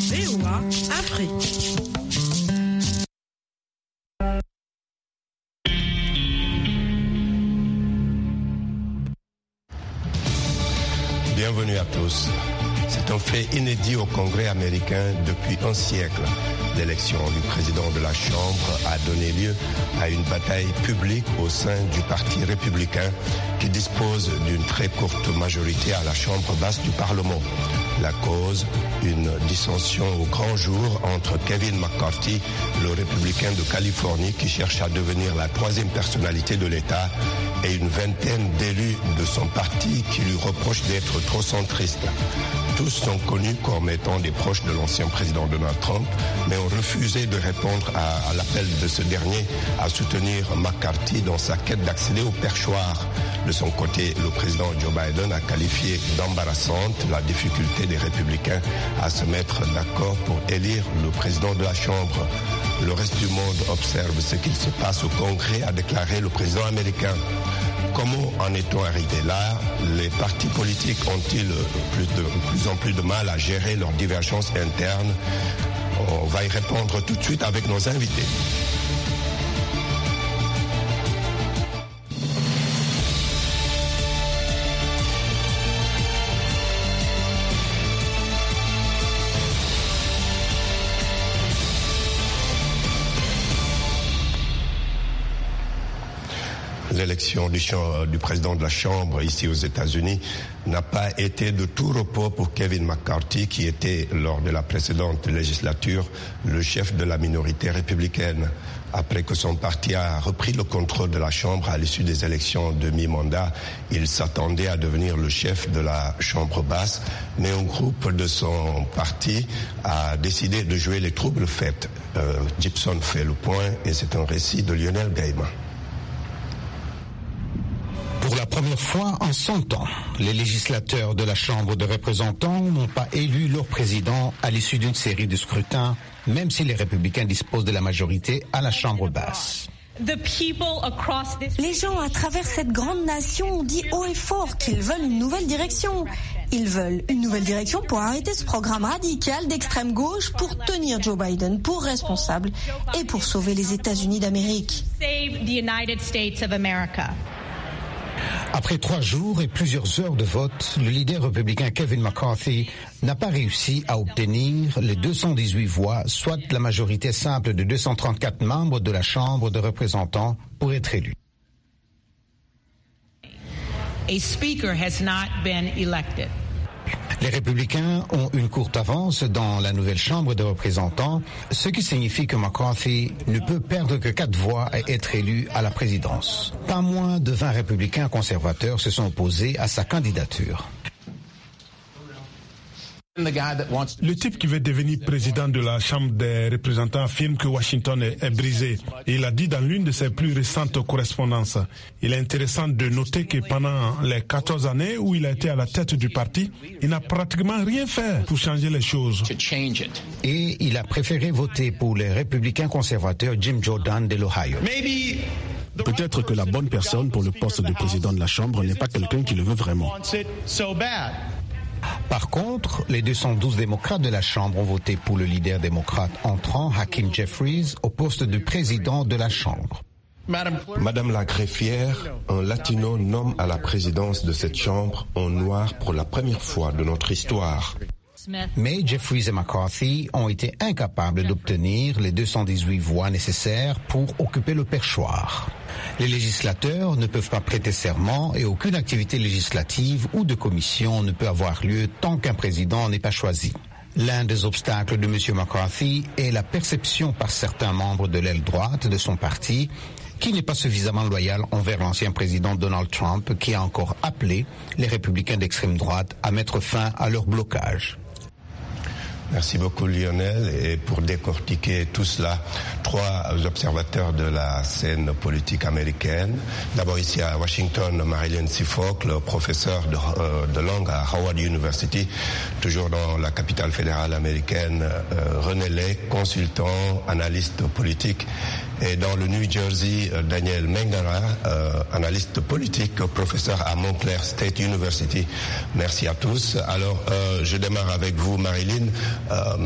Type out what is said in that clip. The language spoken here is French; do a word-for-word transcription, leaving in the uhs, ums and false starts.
V O A Afrique. Bienvenue à tous. C'est un fait inédit au Congrès américain depuis un siècle. L'élection du président de la Chambre a donné lieu à une bataille publique au sein du Parti républicain qui dispose d'une très courte majorité à la Chambre basse du Parlement. La cause, une dissension au grand jour entre Kevin McCarthy, le républicain de Californie qui cherche à devenir la troisième personnalité de l'État, et une vingtaine d'élus de son parti qui lui reprochent d'être trop centriste. Tous sont connus comme étant des proches de l'ancien président Donald Trump, mais ont refusé de répondre à, à l'appel de ce dernier à soutenir McCarthy dans sa quête d'accéder au perchoir. De son côté, le président Joe Biden a qualifié d'embarrassante la difficulté des républicains à se mettre d'accord pour élire le président de la Chambre. Le reste du monde observe ce qu'il se passe au Congrès, a déclaré le président américain. Comment en est-on arrivé là? Les partis politiques ont-ils plus de plus en plus de mal à gérer leurs divergences internes? On va y répondre tout de suite avec nos invités. L'élection du, du président de la Chambre ici aux États-Unis n'a pas été de tout repos pour Kevin McCarthy, qui était, lors de la précédente législature, le chef de la minorité républicaine. Après que son parti a repris le contrôle de la Chambre à l'issue des élections de mi-mandat, il s'attendait à devenir le chef de la Chambre basse, mais un groupe de son parti a décidé de jouer les troubles faits. Euh, Gibson fait le point et c'est un récit de Lionel Gaïma. Pour la première fois en cent ans, les législateurs de la Chambre de représentants n'ont pas élu leur président à l'issue d'une série de scrutins, même si les républicains disposent de la majorité à la Chambre basse. Les gens à travers cette grande nation ont dit haut et fort qu'ils veulent une nouvelle direction. Ils veulent une nouvelle direction pour arrêter ce programme radical d'extrême gauche, pour tenir Joe Biden pour responsable et pour sauver les États-Unis d'Amérique. Après trois jours et plusieurs heures de vote, le leader républicain Kevin McCarthy n'a pas réussi à obtenir les deux cent dix-huit voix, soit la majorité simple de deux cent trente-quatre membres de la Chambre de représentants pour être élu. A speaker has not been elected. Les républicains ont une courte avance dans la nouvelle Chambre de représentants, ce qui signifie que McCarthy ne peut perdre que quatre voix et être élu à la présidence. Pas moins de vingt républicains conservateurs se sont opposés à sa candidature. Le type qui veut devenir président de la Chambre des représentants affirme que Washington est, est brisé. Et il a dit dans l'une de ses plus récentes correspondances. Il est intéressant de noter que pendant les quatorze années où il a été à la tête du parti, il n'a pratiquement rien fait pour changer les choses. Et il a préféré voter pour les républicains conservateurs Jim Jordan de l'Ohio. Peut-être que la bonne personne pour le poste de président de la Chambre n'est pas quelqu'un qui le veut vraiment. Par contre, les deux cent douze démocrates de la Chambre ont voté pour le leader démocrate entrant, Hakeem Jeffries, au poste de président de la Chambre. Madame la greffière, un latino nomme à la présidence de cette Chambre un noir pour la première fois de notre histoire. Mais Jeffries et McCarthy ont été incapables d'obtenir les deux cent dix-huit voix nécessaires pour occuper le perchoir. Les législateurs ne peuvent pas prêter serment et aucune activité législative ou de commission ne peut avoir lieu tant qu'un président n'est pas choisi. L'un des obstacles de M. McCarthy est la perception par certains membres de l'aile droite de son parti qui n'est pas suffisamment loyal envers l'ancien président Donald Trump, qui a encore appelé les républicains d'extrême droite à mettre fin à leur blocage. Merci beaucoup Lionel. Et pour décortiquer tout cela, trois observateurs de la scène politique américaine. D'abord ici à Washington, Marilyn Sifocle, professeur de, euh, de langue à Howard University, toujours dans la capitale fédérale américaine. Euh, René Lay, consultant, analyste politique. Et dans le New Jersey, Daniel Mengara, euh, analyste politique, professeur à Montclair State University. Merci à tous. Alors, euh, je démarre avec vous, Marilyn. Euh,